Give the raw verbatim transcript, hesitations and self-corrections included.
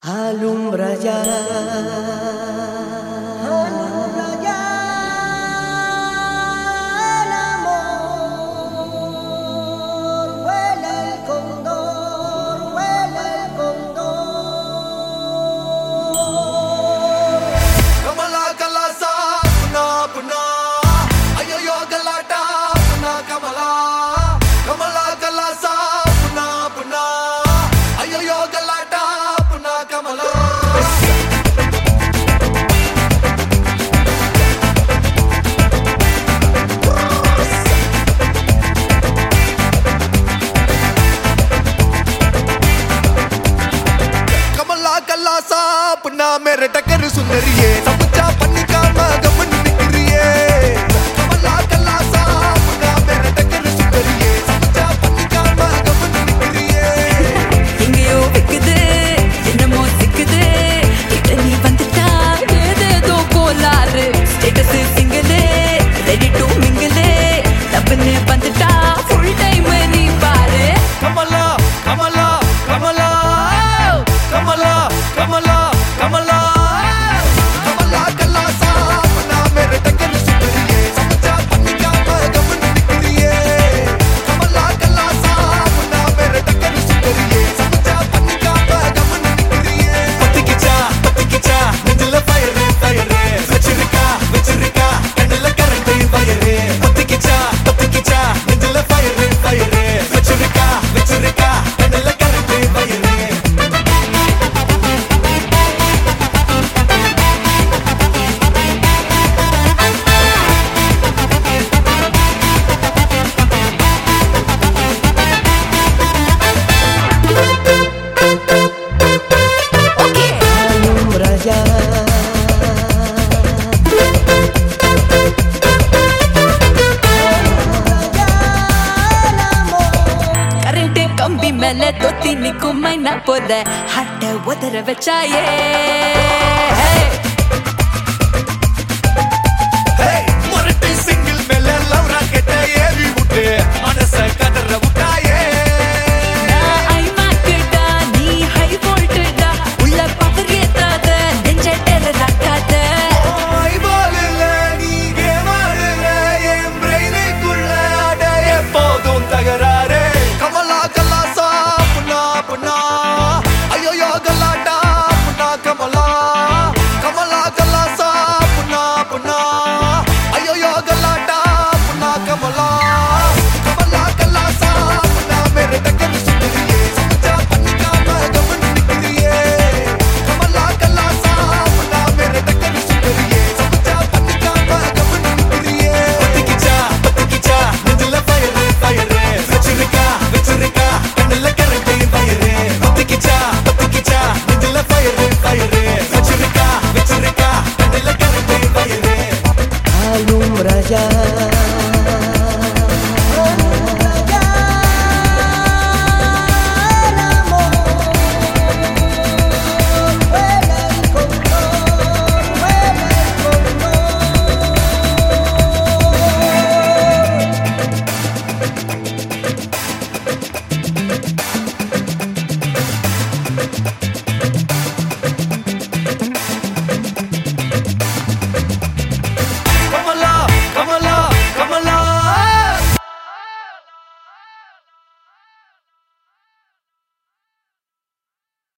Alumbra ya, alumbra ya, el amor, huele el cóndor, huele el cóndor. Kamala kalasa, puna puna, ayoyo galata, puna kamala. Kamala kalasa, puna puna, ayoyo galata, puna kamala. कमला कल्ला सा अपना मेरे टक्कर सुंदरिये सब जा पन्नी का मगमन निकरिये कमला कल्ला सा अपना मेरे टक्कर सुंदरिये सब जा पन्नी का मगमन निकरिये எங்கேயோ விக்குது என்னமோ சிக்குது கிட்ட நீ வந்துட்டா ஏதேதோ கோளாறு ஸ்டேட்டஸ் சிங்கிளே ரெடி டு மிங்கிளே தப்புன்னு வந்துட்டா ஃபுல் டைம் நீ பாரு कमला कमला कमला कमला कमला कमला कमला कल्ला सा अपना मेरे टक्कर सुंदरिये सब जा पन्नी का मगमन निकरिये कमला कल्ला सा अपना मेरे टक्कर सुंदरिये सब जा पन्नी का मगमन निकरिये पत्ती किचा पत्ती किचा नெஞ்சில ஃபயர் ஃபயர் வெச்சிருக்கா வெச்சிருக்கா கண்ணுல கரண்ட் ஃபயர் பத்தி கிச்சா பத்தி கிச்சா நெஞ்சில ஃபயர் ஃபயர் வெச்சிருக்கா வெச்சிருக்கா கண்ணுல current fire Alumbra ya, alumbra ya, el amor. Current கம்பி மேல தொத்தி நிக்கும் மைனா போல ஹட்ட உதற வச்சாயே Hey, மொரட்டு சிங்கிள் மேல லவ் ராக்கெட்ட ஏவி விட்டு மனச கதற விட்டாயே நான் ஐ மார்க்கெட்டா நீ ஹை வோல்ட்டடா உள்ள பவர் ஏத்தாத நெஞ்ச டெரர் ஆக்காத ஐ பால்ல நீ கேமாடுல என் பிரெயினுக்குள்ள அட எப்போதும் தகராறு கமலா கல்லாசா புன்னா புன்னா ஐயோயோ கல்லாட்டா புன்னா கமலா கமலா கல்லாசா புன்னா புன்னா ஐயோயோ கல்லாட்டா புன்னா கமலா கமலா கல்லாசா புன்னா மேரே டக்கர் சுந்தரியே சமஜா பன்னி கா மகமன் நிக்கரியே கமலா கல்லாசா புன்னா மேரே டக்கர் சுந்தரியே சமஜா பன்னி கா மகமன் நிக்கரியே பத்தி கிச்சா பத்தி கிச்சா நெஞ்சில ஃபயர் ஃபயர் வெச்சிருக்கா வெச்சிருக்கா கண்ணுல கரண்ட் ஃபயர் பத்தி கிச்சா பத்தி கிச்சா நெஞ்சில ஃபயர் ஃபயர் வெச்சிருக்கா வெச்சிருக்கா கண்ணுல current fire Alumbra ya, alumbra ya, el amor. Huele el cóndor, huele el cóndor.